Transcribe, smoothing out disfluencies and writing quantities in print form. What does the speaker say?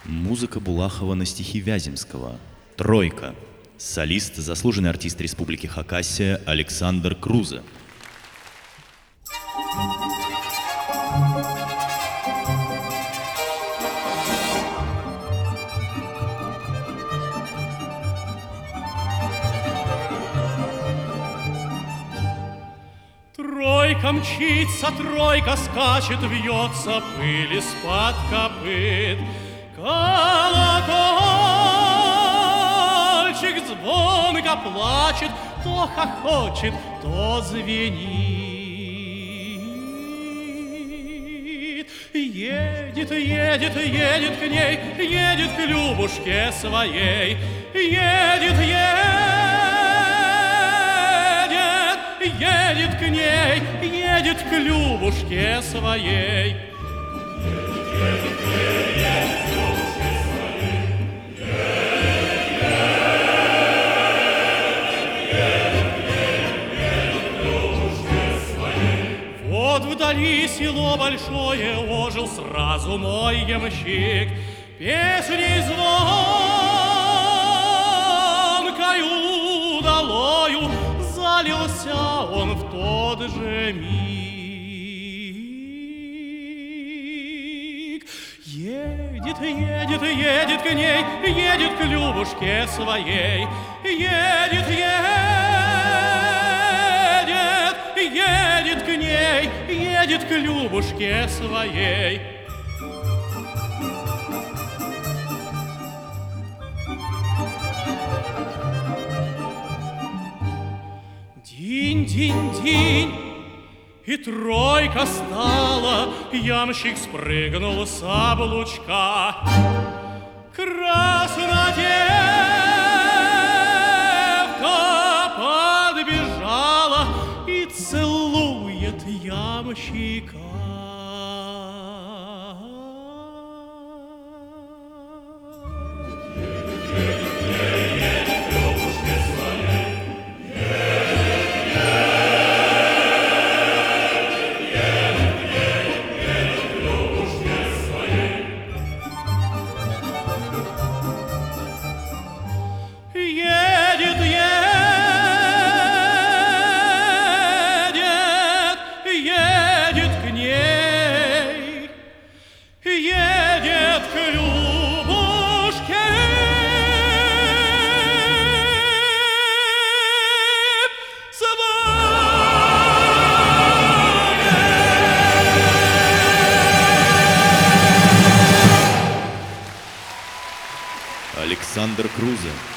Музыка Булахова на стихи Вяземского. «Тройка». Солист, заслуженный артист Республики Хакасия Александр Крузе. Тройка мчится, тройка скачет, вьется пыль из-под копыт. Колокольчик звонко плачет, то хохочет, то звенит. Едет, едет, едет к ней, едет к Любушке своей. Едет, едет к ней, едет к Любушке своей. Вот вдали село большое, ожил сразу мой ямщик. Песней звонкою долою залился он в тот же миг. Едет, едет, едет к ней, едет к Любушке своей. Едет, едет к ней, едет к Любушке своей. Динь, динь, динь, и тройка стала, ямщик спрыгнул с облучка. Краснодевка подбежала и целует ямщика. Едет, едет к ней, едет к Любушке Александр Крузе.